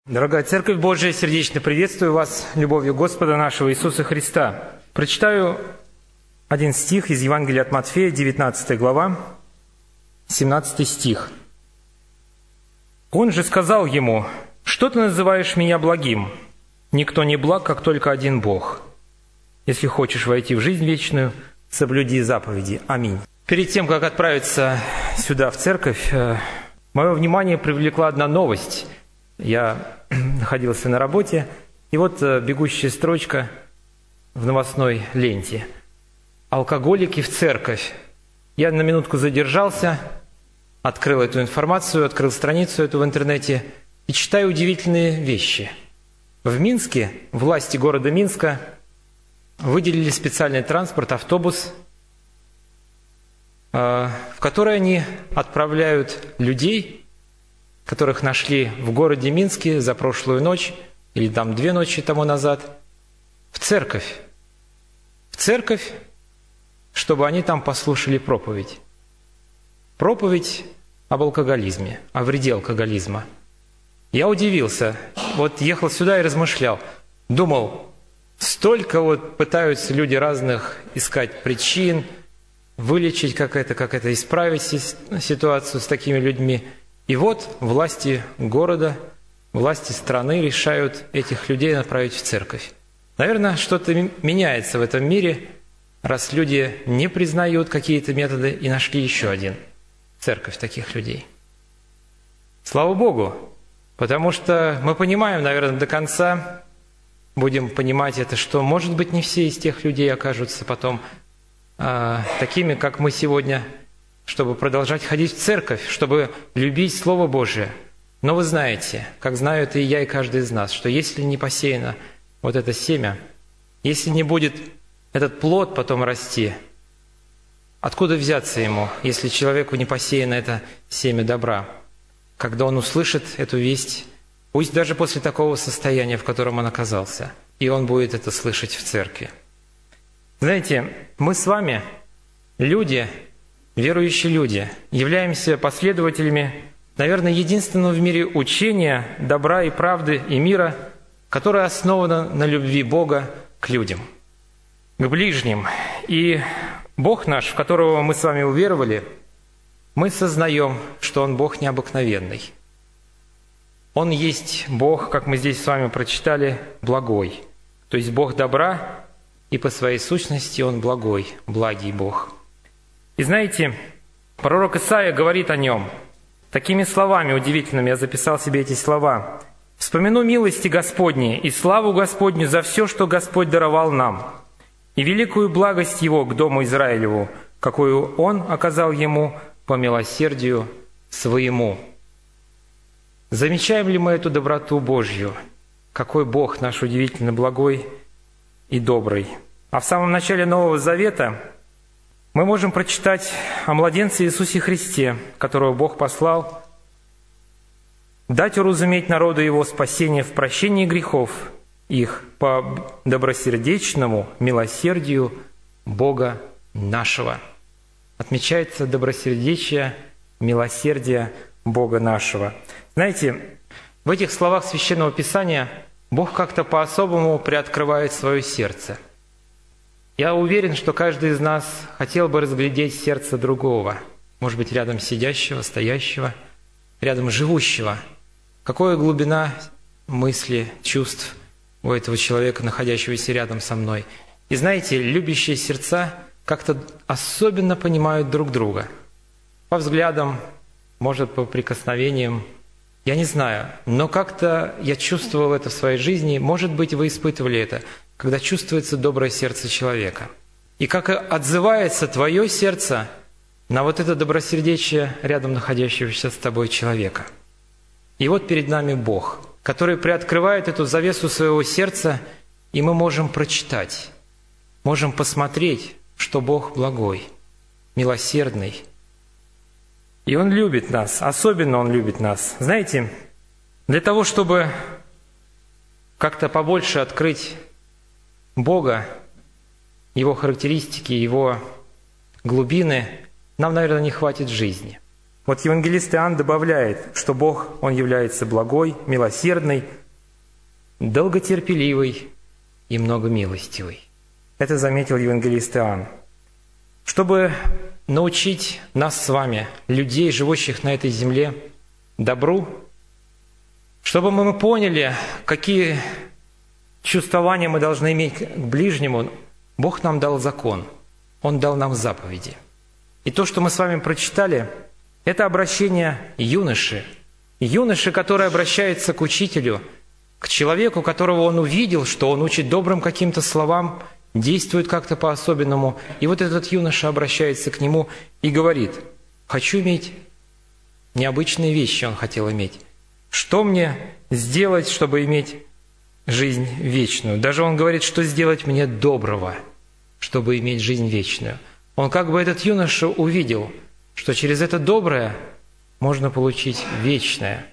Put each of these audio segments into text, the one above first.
Дорогая Церковь Божия, сердечно приветствую вас любовью Господа нашего Иисуса Христа. Прочитаю один стих из Евангелия от Матфея, 19 глава, 17 стих. «Он же сказал ему: что ты называешь меня благим? Никто не благ, как только один Бог. Если хочешь войти в жизнь вечную, соблюди заповеди. Аминь». Перед тем, как отправиться сюда, в церковь, мое внимание привлекла одна новость. Я находился на работе, и вот бегущая строчка в новостной ленте. «Алкоголики в церковь». Я на минутку задержался, открыл эту информацию, открыл страницу эту в интернете и читаю удивительные вещи. В Минске власти города Минска выделили специальный транспорт, автобус, в который они отправляют людей, которых нашли в городе Минске за прошлую ночь, или там 2 ночи тому назад, в церковь. В церковь, чтобы они там послушали проповедь. Проповедь об алкоголизме, о вреде алкоголизма. Я удивился. Вот ехал сюда и размышлял. Думал, столько вот пытаются люди разных искать причин, вылечить как это исправить ситуацию с такими людьми. И вот власти города, власти страны решают этих людей направить в церковь. Наверное, что-то меняется в этом мире, раз люди не признают какие-то методы и нашли еще один – церковь таких людей. Слава Богу, потому что мы понимаем, наверное, до конца, будем понимать это, что, может быть, не все из тех людей окажутся потом такими, как мы сегодня, чтобы продолжать ходить в церковь, чтобы любить Слово Божие. Но вы знаете, как знаю это и я, и каждый из нас, что если не посеяно вот это семя, если не будет этот плод потом расти, откуда взяться ему, если человеку не посеяно это семя добра? Когда он услышит эту весть, пусть даже после такого состояния, в котором он оказался, и он будет это слышать в церкви. Знаете, мы с вами, люди, верующие люди, являемся последователями, наверное, единственного в мире учения добра и правды и мира, которое основано на любви Бога к людям, к ближним. И Бог наш, в которого мы с вами уверовали, мы сознаем, что Он Бог необыкновенный. Он есть Бог, как мы здесь с вами прочитали, благой. То есть Бог добра, и по своей сущности Он благой, благий Бог. И знаете, пророк Исаия говорит о Нем такими словами удивительными, я записал себе эти слова. «Вспомяну милости Господни и славу Господню за все, что Господь даровал нам, и великую благость Его к дому Израилеву, какую Он оказал Ему по милосердию Своему». Замечаем ли мы эту доброту Божью? Какой Бог наш удивительно благой и добрый. А в самом начале Нового Завета мы можем прочитать о младенце Иисусе Христе, которого Бог послал, дать уразуметь народу Его спасение в прощении грехов их по добросердечному милосердию Бога нашего. Отмечается добросердечие, милосердие Бога нашего. Знаете, в этих словах Священного Писания Бог как-то по-особому приоткрывает свое сердце. Я уверен, что каждый из нас хотел бы разглядеть сердце другого, может быть, рядом сидящего, стоящего, рядом живущего. Какая глубина мысли, чувств у этого человека, находящегося рядом со мной. И знаете, любящие сердца как-то особенно понимают друг друга. По взглядам, может, по прикосновениям, я не знаю, но как-то я чувствовал это в своей жизни, может быть, вы испытывали это, когда чувствуется доброе сердце человека. И как отзывается твое сердце на вот это добросердечие рядом находящегося с тобой человека. И вот перед нами Бог, который приоткрывает эту завесу своего сердца, и мы можем прочитать, можем посмотреть, что Бог благой, милосердный. И Он любит нас, особенно Он любит нас. Знаете, для того, чтобы как-то побольше открыть Бога, Его характеристики, Его глубины, нам, наверное, не хватит жизни. Вот евангелист Иоанн добавляет, что Бог, Он является благой, милосердный, долготерпеливый и многомилостивый. Это заметил евангелист Иоанн. Чтобы научить нас с вами, людей, живущих на этой земле, добру, чтобы мы поняли, какие чувствования мы должны иметь к ближнему, Бог нам дал закон, Он дал нам заповеди. И то, что мы с вами прочитали, это обращение юноши. Юноши, который обращается к учителю, к человеку, которого он увидел, что он учит добрым каким-то словам, действует как-то по-особенному. И вот этот юноша обращается к нему и говорит: «Хочу иметь необычные вещи», он хотел иметь. «Что мне сделать, чтобы иметь жизнь вечную?» Даже он говорит, что сделать мне доброго, чтобы иметь жизнь вечную. Он как бы, этот юноша, увидел, что через это доброе можно получить вечное.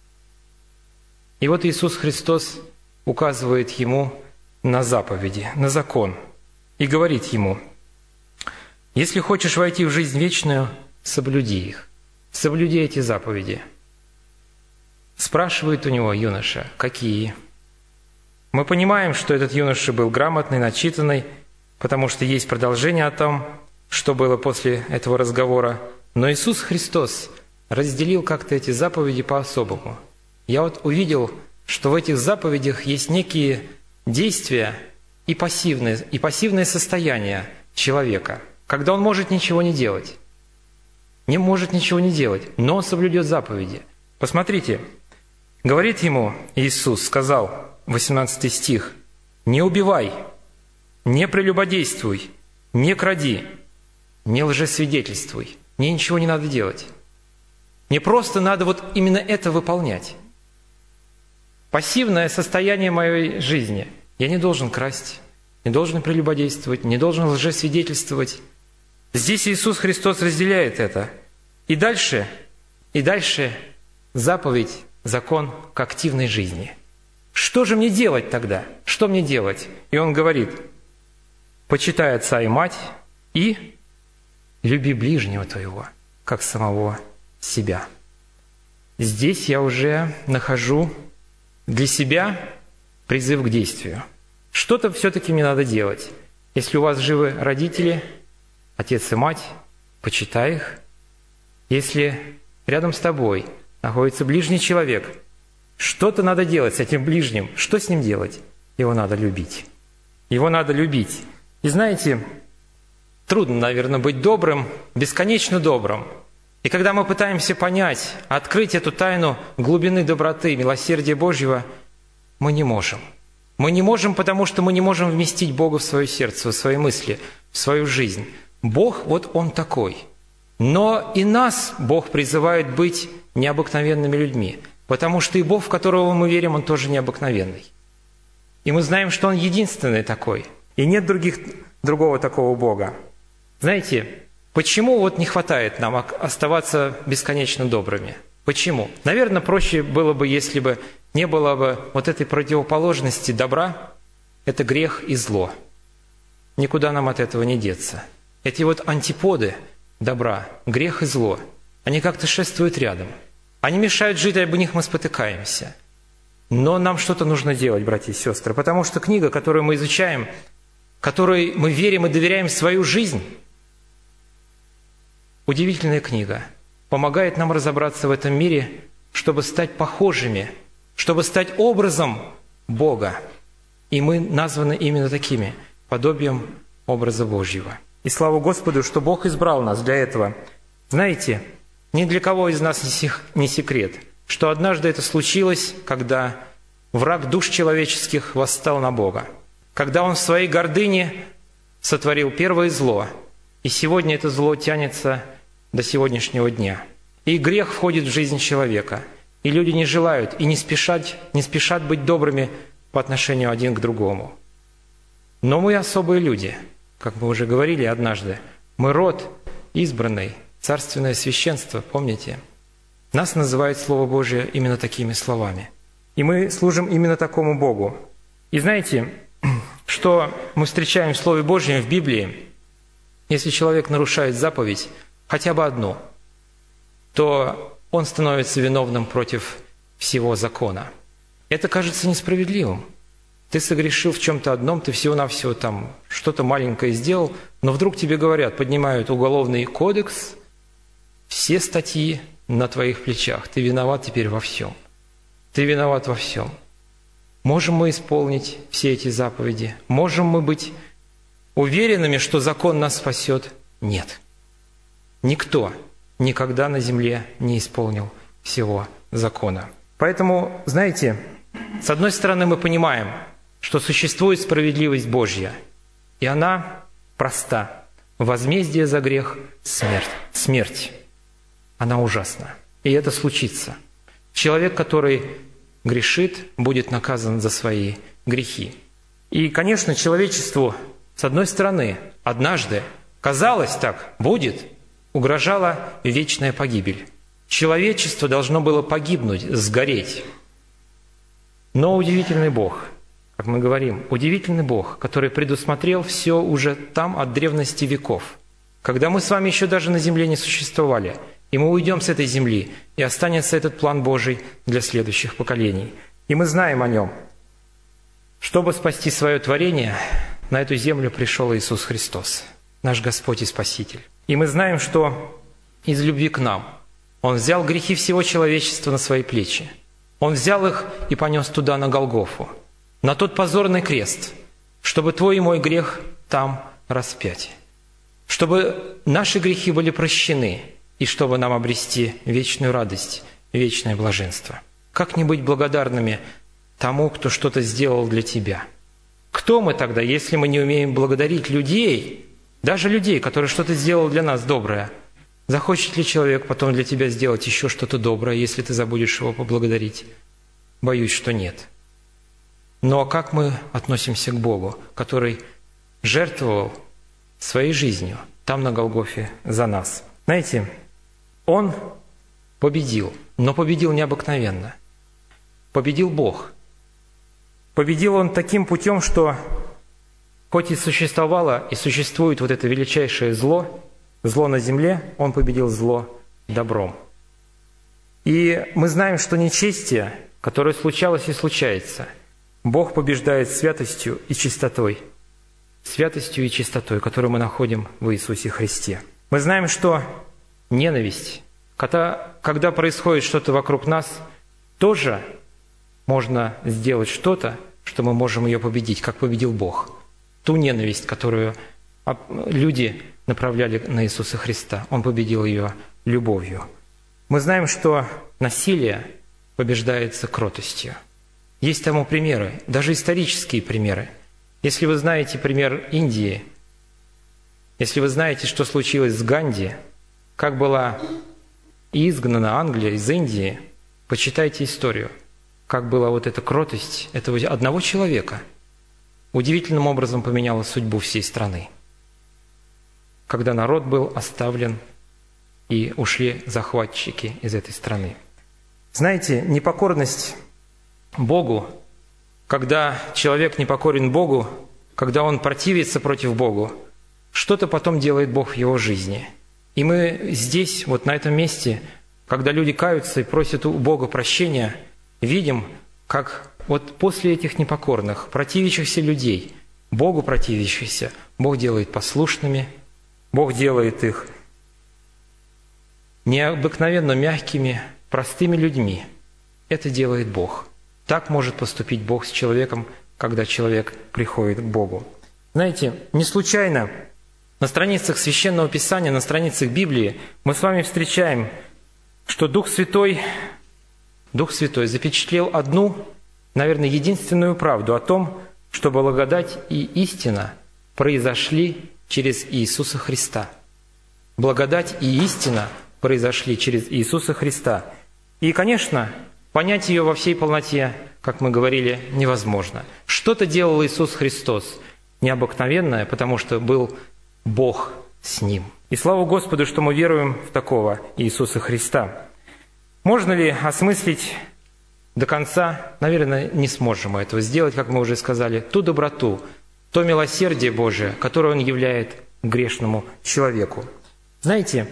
И вот Иисус Христос указывает ему на заповеди, на закон, и говорит ему: «Если хочешь войти в жизнь вечную, соблюди их, соблюди эти заповеди». Спрашивает у него юноша: «Какие?» Мы понимаем, что этот юноша был грамотный, начитанный, потому что есть продолжение о том, что было после этого разговора. Но Иисус Христос разделил как-то эти заповеди по-особому. Я вот увидел, что в этих заповедях есть некие действия и пассивное состояние человека, когда он может ничего не делать. Не может ничего не делать, но он соблюдет заповеди. Посмотрите, говорит ему Иисус, сказал, 18 стих: «Не убивай, не прелюбодействуй, не кради, не лжесвидетельствуй». Мне ничего не надо делать. Мне просто надо вот именно это выполнять. Пассивное состояние моей жизни. Я не должен красть, не должен прелюбодействовать, не должен лжесвидетельствовать. Здесь Иисус Христос разделяет это. И дальше заповедь, закон к активной жизни. Что же мне делать тогда? Что мне делать? И Он говорит: «Почитай отца и мать и люби ближнего твоего, как самого себя». Здесь я уже нахожу для себя призыв к действию. Что-то все-таки мне надо делать. Если у вас живы родители, отец и мать, почитай их. Если рядом с тобой находится ближний человек, что-то надо делать с этим ближним. Что с ним делать? Его надо любить. Его надо любить. И знаете, трудно, наверное, быть добрым, бесконечно добрым. И когда мы пытаемся понять, открыть эту тайну глубины доброты, милосердия Божьего, мы не можем. Мы не можем, потому что мы не можем вместить Бога в свое сердце, в свои мысли, в свою жизнь. Бог, вот Он такой. Но и нас Бог призывает быть необыкновенными людьми, потому что и Бог, в которого мы верим, Он тоже необыкновенный. И мы знаем, что Он единственный такой, и нет другого такого Бога. Знаете, почему вот не хватает нам оставаться бесконечно добрыми? Почему? Наверное, проще было бы, если бы не было бы вот этой противоположности добра, это грех и зло. Никуда нам от этого не деться. Эти вот антиподы добра, грех и зло, они как-то шествуют рядом. Они мешают жить, об них мы спотыкаемся. Но нам что-то нужно делать, братья и сестры, потому что книга, которую мы изучаем, которой мы верим и доверяем свою жизнь, удивительная книга, помогает нам разобраться в этом мире, чтобы стать похожими, чтобы стать образом Бога. И мы названы именно такими, подобием образа Божьего. И слава Господу, что Бог избрал нас для этого. Знаете, ни для кого из нас не секрет, что однажды это случилось, когда враг душ человеческих восстал на Бога, когда он в своей гордыне сотворил первое зло, и сегодня это зло тянется до сегодняшнего дня. И грех входит в жизнь человека, и люди не желают и не спешат быть добрыми по отношению один к другому. Но мы особые люди, как мы уже говорили однажды, мы род избранный, царственное священство, помните? Нас называет Слово Божие именно такими словами. И мы служим именно такому Богу. И знаете, что мы встречаем в Слове Божьем, в Библии? Если человек нарушает заповедь, хотя бы одну, то он становится виновным против всего закона. Это кажется несправедливым. Ты согрешил в чем-то одном, ты всего-навсего там что-то маленькое сделал, но вдруг тебе говорят, поднимают уголовный кодекс, все статьи на твоих плечах. Ты виноват теперь во всем. Ты виноват во всем. Можем мы исполнить все эти заповеди? Можем мы быть уверенными, что закон нас спасет? Нет. Никто никогда на земле не исполнил всего закона. Поэтому, знаете, с одной стороны мы понимаем, что существует справедливость Божья, и она проста. Возмездие за грех – смерть. Смерть. Она ужасна. И это случится. Человек, который грешит, будет наказан за свои грехи. И, конечно, человечеству, с одной стороны, однажды, казалось так, будет, угрожала вечная погибель. Человечество должно было погибнуть, сгореть. Но удивительный Бог, как мы говорим, удивительный Бог, который предусмотрел все уже там от древности веков, когда мы с вами еще даже на земле не существовали, и мы уйдем с этой земли, и останется этот план Божий для следующих поколений. И мы знаем о нем. Чтобы спасти свое творение, на эту землю пришел Иисус Христос, наш Господь и Спаситель. И мы знаем, что из любви к нам Он взял грехи всего человечества на свои плечи. Он взял их и понес туда, на Голгофу, на тот позорный крест, чтобы твой и мой грех там распять, чтобы наши грехи были прощены, и чтобы нам обрести вечную радость, вечное блаженство. Как не быть благодарными тому, кто что-то сделал для тебя? Кто мы тогда, если мы не умеем благодарить людей, даже людей, которые что-то сделали для нас доброе? Захочет ли человек потом для тебя сделать еще что-то доброе, если ты забудешь его поблагодарить? Боюсь, что нет. Но как мы относимся к Богу, который жертвовал своей жизнью там, на Голгофе, за нас? Знаете, Он победил, но победил необыкновенно. Победил Бог. Победил Он таким путем, что хоть и существовало и существует вот это величайшее зло на земле, Он победил зло добром. И мы знаем, что нечестие, которое случалось и случается, Бог побеждает святостью и чистотой. Святостью и чистотой, которую мы находим в Иисусе Христе. Мы знаем, что ненависть, когда происходит что-то вокруг нас, тоже можно сделать что-то, что мы можем ее победить, как победил Бог. Ту ненависть, которую люди направляли на Иисуса Христа, Он победил ее любовью. Мы знаем, что насилие побеждается кротостью. Есть тому примеры, даже исторические примеры. Если вы знаете пример Индии, если вы знаете, что случилось с Ганди, как была изгнана Англия из Индии, почитайте историю, как была вот эта кротость этого одного человека, удивительным образом поменяла судьбу всей страны. Когда народ был оставлен и ушли захватчики из этой страны. Знаете, непокорность Богу, когда человек непокорен Богу, когда он противится против Богу, что-то потом делает Бог в его жизни. И мы здесь, вот на этом месте, когда люди каются и просят у Бога прощения, видим, как вот после этих непокорных, противящихся людей, Богу противящихся, Бог делает послушными, Бог делает их необыкновенно мягкими, простыми людьми. Это делает Бог. Так может поступить Бог с человеком, когда человек приходит к Богу. Знаете, не случайно на страницах Священного Писания, на страницах Библии мы с вами встречаем, что Дух Святой запечатлел одну, наверное, единственную правду о том, что благодать и истина произошли через Иисуса Христа. Благодать и истина произошли через Иисуса Христа. И, конечно, понять ее во всей полноте, как мы говорили, невозможно. Что-то делал Иисус Христос необыкновенное, потому что был Бог с Ним. И слава Господу, что мы веруем в такого Иисуса Христа. Можно ли осмыслить до конца? Наверное, не сможем мы этого сделать, как мы уже сказали. Ту доброту, то милосердие Божие, которое Он являет грешному человеку. Знаете,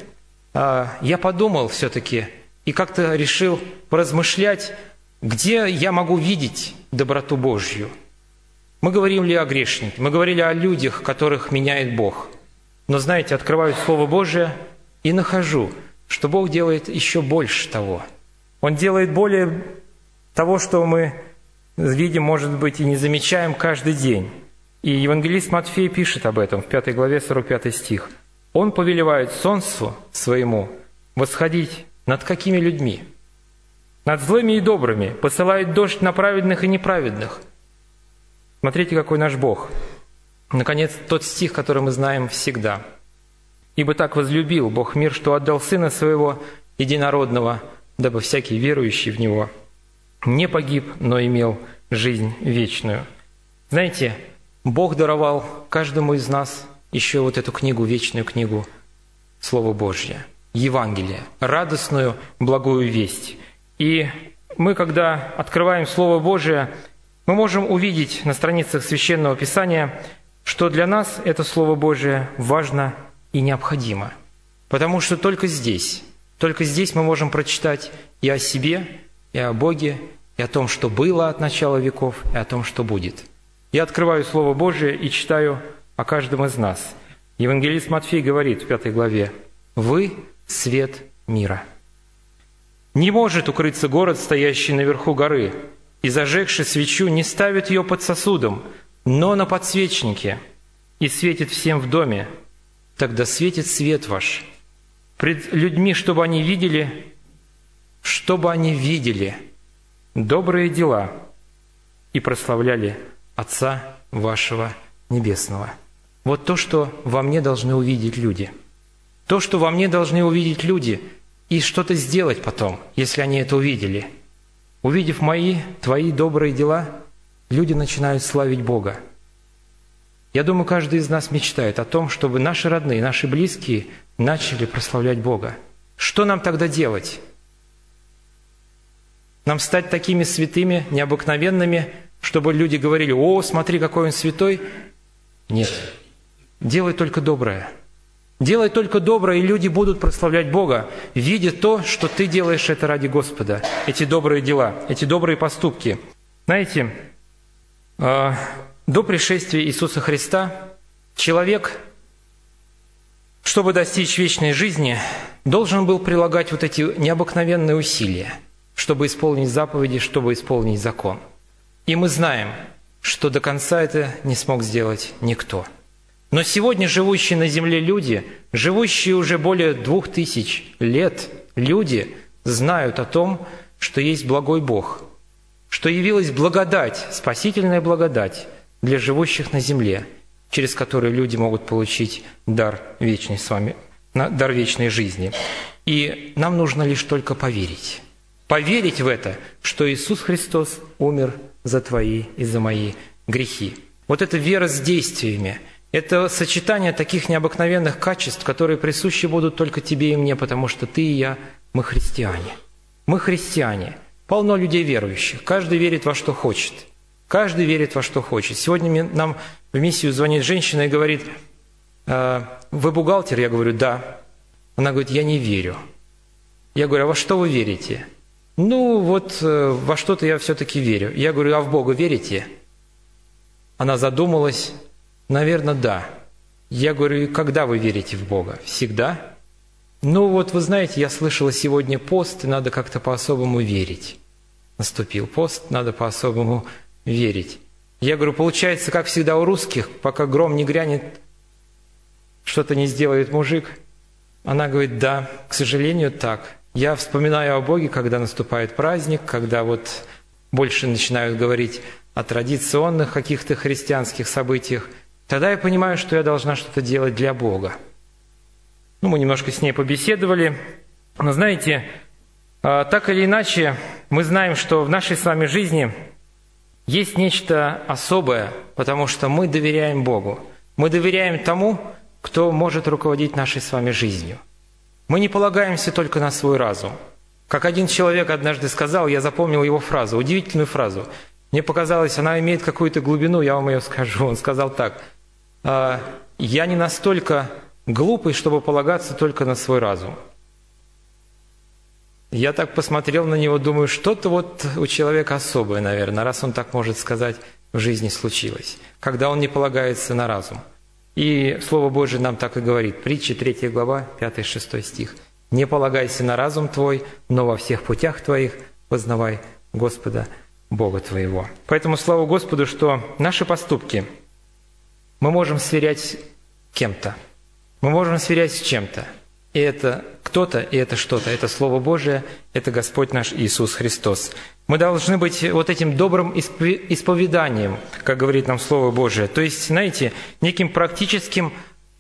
я подумал все-таки и как-то решил поразмышлять, где я могу видеть доброту Божью. Мы говорили о грешнике, мы говорили о людях, которых меняет Бог. Но, знаете, открываю Слово Божие и нахожу, что Бог делает еще больше того. Он делает более того, что мы видим, может быть, и не замечаем каждый день. И евангелист Матфей пишет об этом в 5 главе, 45 стих. «Он повелевает солнцу своему восходить над какими людьми? Над злыми и добрыми, посылает дождь на праведных и неправедных». Смотрите, какой наш Бог. Наконец, тот стих, который мы знаем всегда. «Ибо так возлюбил Бог мир, что отдал Сына Своего Единородного, дабы всякий верующий в Него не погиб, но имел жизнь вечную». Знаете, Бог даровал каждому из нас еще вот эту книгу, вечную книгу, Слово Божье, Евангелие, радостную, благую весть. И мы, когда открываем Слово Божие, мы можем увидеть на страницах Священного Писания, что для нас это Слово Божие важно и необходимо. Потому что только здесь мы можем прочитать и о себе, и о Боге, и о том, что было от начала веков, и о том, что будет. Я открываю Слово Божие и читаю о каждом из нас. Евангелист Матфей говорит в 5 главе: «Вы – свет мира. Не может укрыться город, стоящий наверху горы, и, зажегши свечу, не ставит ее под сосудом, но на подсвечнике, и светит всем в доме. Тогда светит свет ваш пред людьми, чтобы они видели добрые дела и прославляли Отца вашего Небесного». Вот то, что во мне должны увидеть люди. То, что во мне должны увидеть люди, и что-то сделать потом, если они это увидели. Увидев твои добрые дела, люди начинают славить Бога. Я думаю, каждый из нас мечтает о том, чтобы наши родные, наши близкие начали прославлять Бога. Что нам тогда делать? Нам стать такими святыми, необыкновенными, чтобы люди говорили: «О, смотри, какой он святой». Нет. Делай только доброе. Делай только доброе, и люди будут прославлять Бога, видя то, что ты делаешь это ради Господа, эти добрые дела, эти добрые поступки. Знаете, до пришествия Иисуса Христа человек, чтобы достичь вечной жизни, должен был прилагать вот эти необыкновенные усилия, чтобы исполнить заповеди, чтобы исполнить закон. И мы знаем, что до конца это не смог сделать никто. Но сегодня живущие на земле люди, живущие уже более 2000 лет люди, знают о том, что есть благой Бог, что явилась благодать, спасительная благодать для живущих на земле, через которую люди могут получить дар вечной жизни. И нам нужно лишь только поверить. Поверить в это, что Иисус Христос умер за твои и за мои грехи. Вот эта вера с действиями, это сочетание таких необыкновенных качеств, которые присущи будут только тебе и мне, потому что ты и я, мы христиане. Мы христиане. Полно людей верующих. Каждый верит во что хочет. Каждый верит во что хочет. Сегодня нам в миссию звонит женщина и говорит: «Вы бухгалтер?» Я говорю: «Да». Она говорит: «Я не верю». Я говорю: «А во что вы верите?» «Ну, вот во что-то я все-таки верю». Я говорю: «А в Бога верите?» Она задумалась. «Наверное, да». Я говорю: «И когда вы верите в Бога? Всегда?» «Ну вот, вы знаете, я слышала сегодня пост, и надо как-то по-особому верить». Наступил пост, надо по-особому верить. Я говорю: «Получается, как всегда у русских, пока гром не грянет, что-то не сделает мужик?» Она говорит: «Да, к сожалению, так. Я вспоминаю о Боге, когда наступает праздник, когда вот больше начинают говорить о традиционных каких-то христианских событиях. Тогда я понимаю, что я должна что-то делать для Бога». Мы немножко с ней побеседовали. Но знаете, так или иначе, мы знаем, что в нашей с вами жизни есть нечто особое, потому что мы доверяем Богу. Мы доверяем тому, кто может руководить нашей с вами жизнью. Мы не полагаемся только на свой разум. Как один человек однажды сказал, я запомнил его фразу, удивительную фразу. Мне показалось, она имеет какую-то глубину, я вам ее скажу. Он сказал так: «Я не настолько глупый, чтобы полагаться только на свой разум. Я так посмотрел на него, думаю, что-то вот у человека особое, наверное, раз он так может сказать, в жизни случилось, когда он не полагается на разум. И Слово Божие нам так и говорит, притча 3 глава, 5-6 стих. «Не полагайся на разум твой, но во всех путях твоих познавай Господа Бога твоего». Поэтому слава Господу, что наши поступки мы можем сверять с кем-то, мы можем сверять с чем-то. И это кто-то, и это что-то. Это Слово Божие, это Господь наш Иисус Христос. Мы должны быть вот этим добрым исповеданием, как говорит нам Слово Божие. То есть, знаете, неким практическим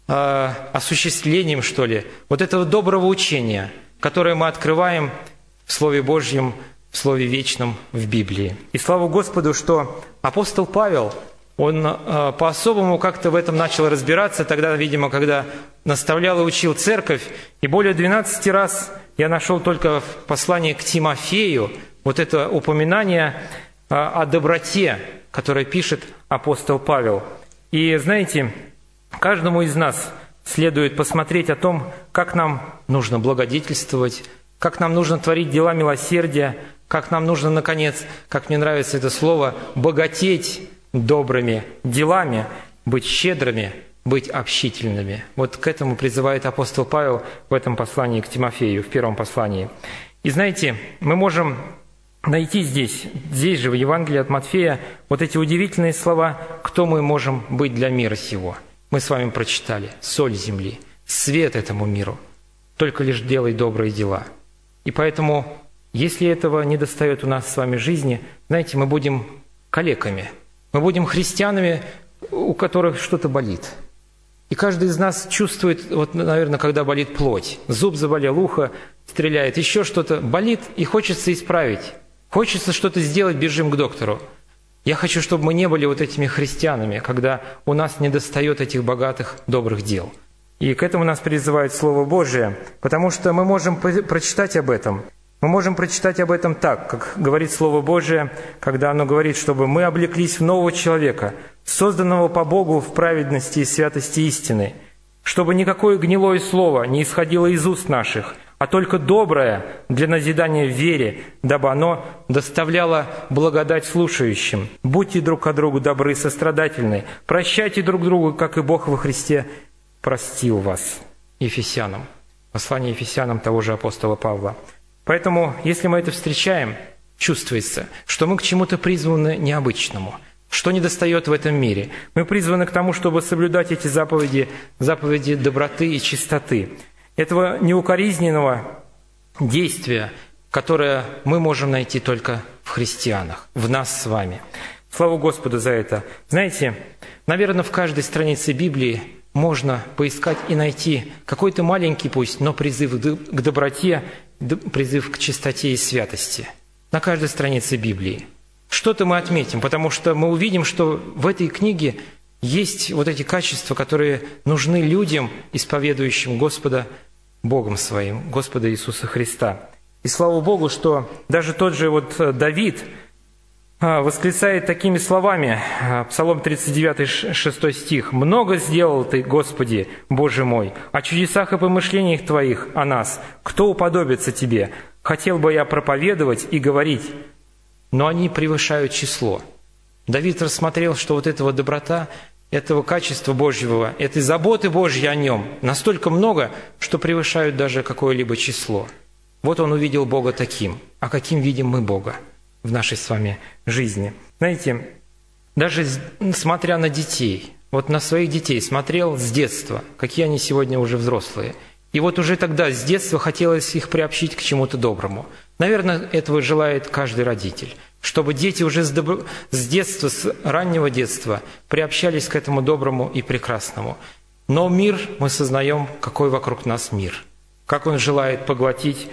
осуществлением, что ли, вот этого доброго учения, которое мы открываем в Слове Божьем, в Слове Вечном, в Библии. И слава Господу, что апостол Павел, он по-особому как-то в этом начал разбираться, тогда, видимо, когда наставлял и учил церковь, и более 12 раз я нашел только в послании к Тимофею вот это упоминание о доброте, которое пишет апостол Павел. И, знаете, каждому из нас следует посмотреть о том, как нам нужно благодетельствовать, как нам нужно творить дела милосердия, как нам нужно, наконец, как мне нравится это слово, богатеть добрыми делами, быть щедрыми, быть общительными. Вот к этому призывает апостол Павел в этом послании к Тимофею, в первом послании. И знаете, мы можем найти здесь же, в Евангелии от Матфея, вот эти удивительные слова, кто мы можем быть для мира сего. Мы с вами прочитали: соль земли, свет этому миру, только лишь делай добрые дела. И поэтому, если этого не достает у нас с вами жизни, знаете, мы будем калеками, мы будем христианами, у которых что-то болит. И каждый из нас чувствует, вот, наверное, когда болит плоть, зуб заболел, ухо стреляет, еще что-то болит, и хочется исправить. Хочется что-то сделать, бежим к доктору. Я хочу, чтобы мы не были вот этими христианами, когда у нас недостает этих богатых, добрых дел. И к этому нас призывает Слово Божие, потому что мы можем прочитать об этом. Мы можем прочитать об этом так, как говорит Слово Божие, когда оно говорит, чтобы мы облеклись в нового человека, созданного по Богу в праведности и святости истины, чтобы никакое гнилое слово не исходило из уст наших, а только доброе для назидания в вере, дабы оно доставляло благодать слушающим. Будьте друг к другу добры и сострадательны, прощайте друг другу, как и Бог во Христе простил вас. Ефесянам. Послание Ефесянам того же апостола Павла. Поэтому, если мы это встречаем, чувствуется, что мы к чему-то призваны необычному, что недостает в этом мире. Мы призваны к тому, чтобы соблюдать эти заповеди доброты и чистоты. Этого неукоризненного действия, которое мы можем найти только в христианах, в нас с вами. Слава Господу за это. Знаете, наверное, в каждой странице Библии можно поискать и найти какой-то маленький пусть, но призыв к доброте, призыв к чистоте и святости. На каждой странице Библии. Что-то мы отметим, потому что мы увидим, что в этой книге есть вот эти качества, которые нужны людям, исповедующим Господа Богом своим, Господа Иисуса Христа. И слава Богу, что даже тот же вот Давид восклицает такими словами, Псалом 39, 6 стих: «Много сделал Ты, Господи, Боже мой, о чудесах и помышлениях Твоих о нас. Кто уподобится Тебе? Хотел бы я проповедовать и говорить, но они превышают число». Давид рассмотрел, что вот эта вот доброта, этого качества Божьего, этой заботы Божьей о нем настолько много, что превышают даже какое-либо число. Вот он увидел Бога таким. А каким видим мы Бога в нашей с вами жизни? Знаете, даже смотря на детей, вот на своих детей смотрел с детства, какие они сегодня уже взрослые. И вот уже тогда, с детства, хотелось их приобщить к чему-то доброму. Наверное, этого желает каждый родитель, чтобы дети уже с детства, с раннего детства приобщались к этому доброму и прекрасному. Но мир, мы сознаем, какой вокруг нас мир, как он желает поглотить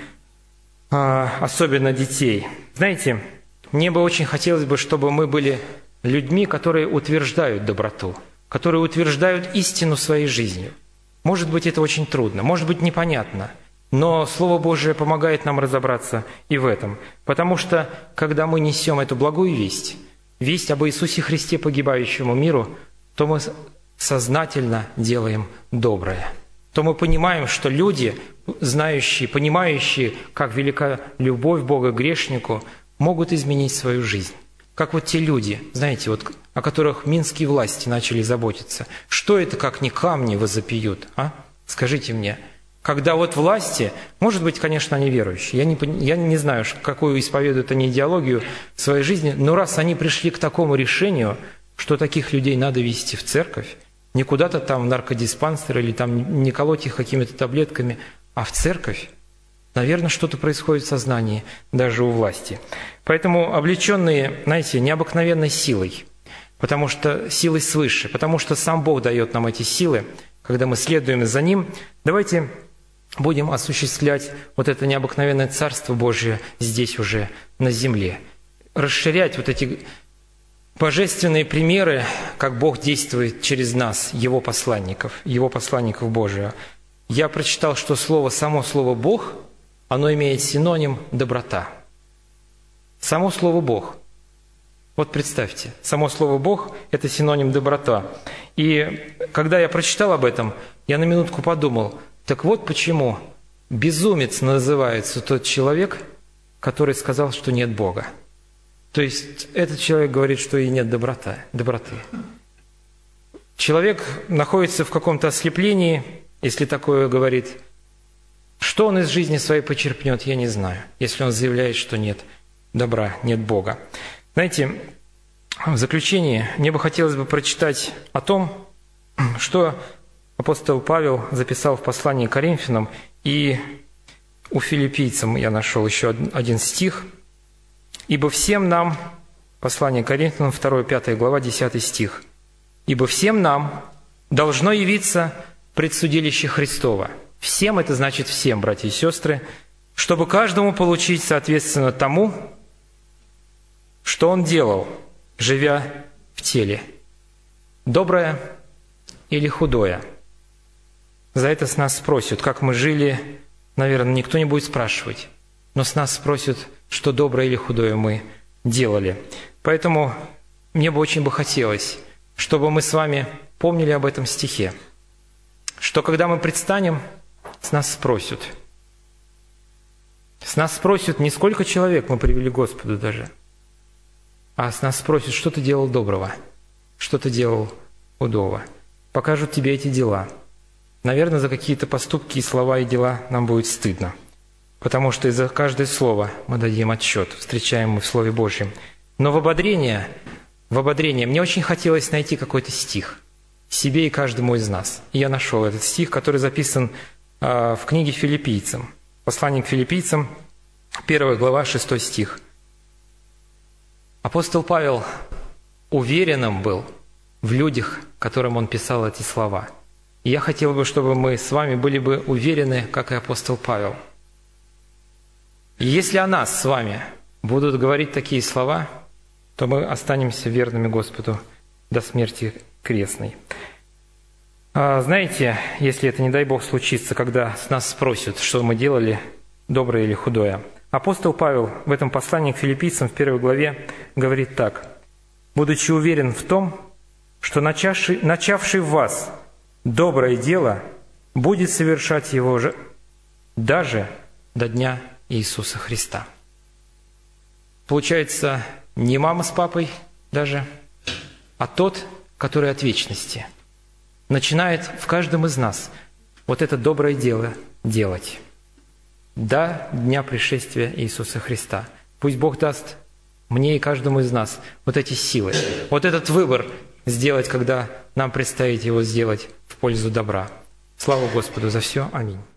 особенно детей. Знаете, мне бы очень хотелось бы, чтобы мы были людьми, которые утверждают доброту, которые утверждают истину своей жизнью. Может быть, это очень трудно, может быть, непонятно, но Слово Божие помогает нам разобраться и в этом. Потому что, когда мы несем эту благую весть, весть об Иисусе Христе, погибающему миру, то мы сознательно делаем доброе. То мы понимаем, что люди знающие, понимающие, как велика любовь Бога к грешнику, могут изменить свою жизнь. Как вот те люди, знаете, вот, о которых минские власти начали заботиться. Что это, как не камни возопьют, а? Скажите мне. Когда вот власти, может быть, конечно, они верующие, я не знаю, какую исповедуют они идеологию в своей жизни, но раз они пришли к такому решению, что таких людей надо вести в церковь, не куда-то там в наркодиспансер или там не колоть их какими-то таблетками, а в церковь, наверное, что-то происходит в сознании даже у власти. Поэтому облеченные, знаете, необыкновенной силой, потому что силой свыше, потому что сам Бог дает нам эти силы, когда мы следуем за Ним, давайте будем осуществлять вот это необыкновенное Царство Божие здесь уже на земле. Расширять вот эти божественные примеры, как Бог действует через нас, Его посланников Божия. Я прочитал, что само слово «Бог», оно имеет синоним «доброта». Само слово «Бог». Вот представьте, само слово «Бог» – это синоним «доброта». И когда я прочитал об этом, я на минутку подумал, так вот почему безумец называется тот человек, который сказал, что нет Бога. То есть этот человек говорит, что и нет доброты. Человек находится в каком-то ослеплении, если такое говорит. Что он из жизни своей почерпнет, я не знаю, если он заявляет, что нет добра, нет Бога. Знаете, в заключение мне бы хотелось бы прочитать о том, что апостол Павел записал в послании к Коринфянам, и у филиппийцам я нашел еще один стих. «Ибо всем нам», послание к Коринфянам, 2-5 глава, 10 стих, «Ибо всем нам должно явиться предсудилище Христово». Всем – это значит всем, братья и сестры, чтобы каждому получить соответственно тому, что он делал, живя в теле. Доброе или худое. За это с нас спросят, как мы жили, наверное, никто не будет спрашивать, но с нас спросят, что доброе или худое мы делали. Поэтому мне бы очень хотелось, чтобы мы с вами помнили об этом стихе, что когда мы предстанем, с нас спросят. С нас спросят, не сколько человек мы привели к Господу даже, а с нас спросят, что ты делал доброго, что ты делал худого. Покажут тебе эти дела. Наверное, за какие-то поступки и слова и дела нам будет стыдно, потому что за каждое слово мы дадим отчет, встречаем мы в Слове Божьем. Но в ободрение мне очень хотелось найти какой-то стих себе и каждому из нас. И я нашел этот стих, который записан в книге Филиппийцам. Послание к Филиппийцам, 1 глава, 6 стих. Апостол Павел уверенным был в людях, которым он писал эти слова. И я хотел бы, чтобы мы с вами были бы уверены, как и апостол Павел. И если о нас с вами будут говорить такие слова, то мы останемся верными Господу до смерти крестной. Знаете, если это, не дай Бог, случится, когда с нас спросят, что мы делали, доброе или худое. Апостол Павел в этом послании к филиппийцам в 1 главе говорит так. «Будучи уверен в том, что начавший в вас доброе дело будет совершать его же даже до дня Иисуса Христа». Получается, не мама с папой даже, а тот, который от вечности начинает в каждом из нас вот это доброе дело делать до дня пришествия Иисуса Христа. Пусть Бог даст мне и каждому из нас вот эти силы, вот этот выбор сделать, когда нам предстоит его сделать в пользу добра. Слава Господу за все. Аминь.